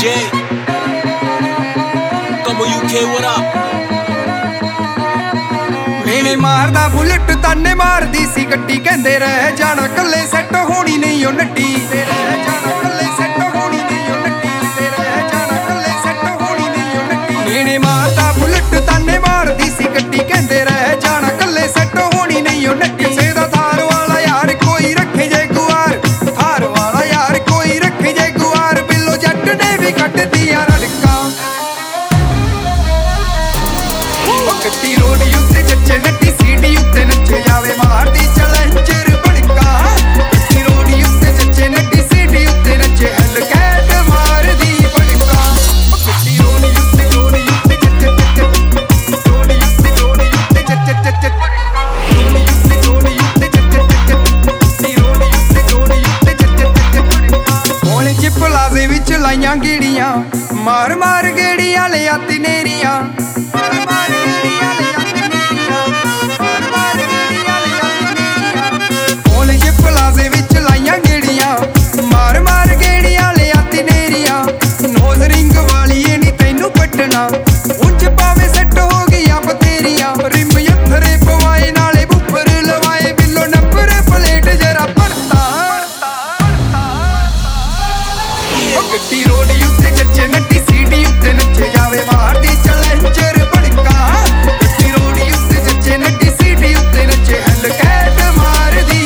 J. Como UK, what up? ਮੇਨੇ ਮਾਰਦਾ bullet ਤਾਨੇ ਮਾਰਦੀ ਸੀ ਗੱਡੀ ਕਹਿੰਦੇ ਰਹਿ ਜਾਣਾ ਕੱਲੇ ਸੈੱਟ ਹੋਣੀ ਨਹੀਂ ਉਹ ਨੱਡੀ ਤੇ ਰਹਿ ਜਾਣਾ ਕੱਲੇ ਸੈੱਟ ਹੋਣੀ ਨਹੀਂ ਉਹ ਨੱਡੀ ਤੇ ਰਹਿ ਜਾਣਾ ਕੱਲੇ ਸੈੱਟ ਹੋਣੀ ਨਹੀਂ ਉਹ ਨੱਡੀ ਮੇਨੇ ਮਾਰਦਾ ਬੁਲਟ ਤਾਨੇ ਮਾਰਦੀ ਸੀ ਗੱਡੀ ਕਹਿੰਦੇ ਰਹਿ ਜਾਣਾ ਕੱਲੇ ਸੈੱਟ ਹੋਣੀ ਨਹੀਂ ਉਹ ਨੱਡੀ ਕਿਸੇ ਦਾ ਥਾਰ ਵਾਲਾ ਯਾਰ ਕੋਈ ਰੱਖੇ ਜੇ ਗੁਆਰ ਥਾਰ ਵਾਲਾ ਯਾਰ ਕੋਈ ਰੱਖੇ ਜੇ ਗੁਆਰ ਬਿੱਲੋ ਜੱਟ ਨੇ ਵੀ ਕੱਢਦੀਆਂ ਰੜਕਾਂ ਉਹ ਗੱਡੀ ਰੋਡ ਉੱਤੇ ਜੱਚੇ ਨੱਡੀ ਸੀਡੀ ਉੱਤੇ ਨੱਚੇ ਜਾਵੇ ਮਾਰਦੀ ਚੈਲੰਜਰ ਬੜਕਾ ਗੱਡੀ ਰੋਡ ਉੱਤੇ ਜੱਚੇ ਨੱਡੀ ਸੀਡੀ ਉੱਤੇ ਨੱਚੇ ਹਲ ਕੈਟ ਮਾਰਦੀ ਬੜਕਾ ਉਹ ਗੱਡੀ ਰੋਡ ਉੱਤੇ ਜੱਚੇ ਰੋਡ ਉੱਤੇ ਜੱਚੇ ਹੋਲੇ ਚ ਪਲਾਜ਼ੇ ਵਿੱਚ ਲਾਈਆਂ ਗੇੜੀਆਂ ਮਾਰ ਮਾਰ ਗੇੜੀਆਂ ਲਿਆ ਤਨੇਰੀਆਂ ਪਲਾਜ਼ੇ ਵਿੱਚ ਲਾਈਆਂ ਗੇੜੀਆਂ ਮਾਰ ਮਾਰ ਗੇੜੀਆਂ ਲਿਆ ਤਨੇਰੀਆਂ ਨੋਜ਼ ਰਿੰਗ ਵਾਲੀ ਏ ਨੀ ਤੈਨੂੰ ਪੱਟਣਾ ਉਂਝ ਪਾਵੇਂ ਸੈੱਟ ਹੋ ਗਈਆਂ ਬਤੇਰੀਆਂ ਰਿਮ ਯੱਥਰੇ ਪਵਾਏ ਨਾਲੇ ਬੁੱਫਰ ਲਵਾਏ ਬਿੱਲੋ ਨੰਬਰ ਪਲੇਟ ਜਰਾ ਪੜਤਾ ਉਹ ਗੱਡੀ ਰੋਡ ਉੱਤੇ ਜੱਚੇ ਨੱਡੀ ਸੀਡੀ ਉੱਤੇ ਨੱਚੇ ਜਾਵੇ ਮਾਰਦੀ ਚੈਲੰਜਰ ਬੜਕਾ ਗੱਡੀ ਰੋਡ ਉੱਤੇ ਜੱਚੇ ਨੱਡੀ ਸੀਡੀ ਉੱਤੇ ਨੱਚੇ ਹਲ ਕੈਟ ਮਾਰਦੀ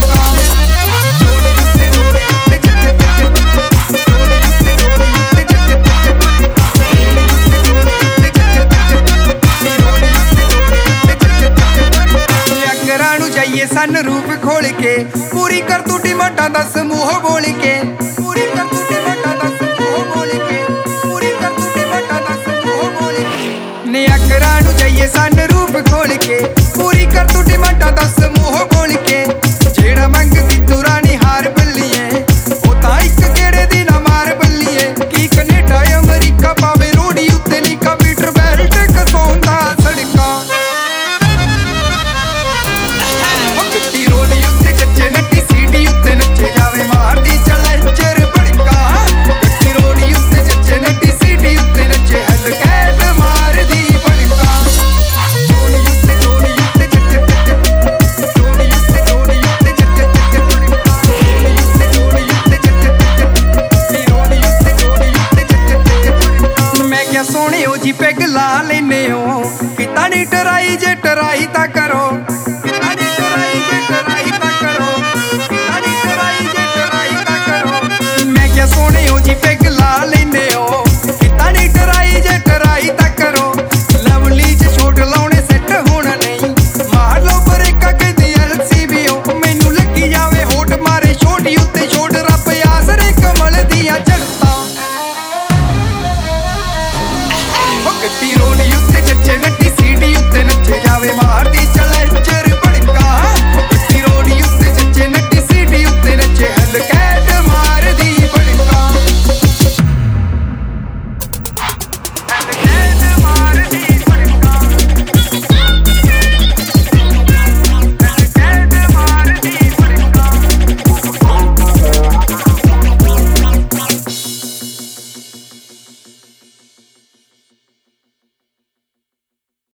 ਸਨ ਰੂਪ ਖੋਲ ਕੇ ਪੂਰੀ ਕਰ ਤੂੰ ਡਿਮਾਂਡਾਂ ਦਾ ਸਮੂਹ ਬੋਲ ਕੇ ਪੂਰੀ ਕਰ ਤੂੰ ਡਿਮਾਂਡਾਂ ਦਾ ਸਮੂਹ ਬੋਲ ਕੇ ਪੂਰੀ ਕਰ ਤੂੰ ਡਿਮਾਂਡਾਂ ਦਾ ਸਮੂਹ ਬੋਲ ਕੇ ਨੀ ਅਕਰਾਂ ਨੂੰ ਜਾਈਏ ਸਨ ਰੂਪ ਖੋਲ ਕੇ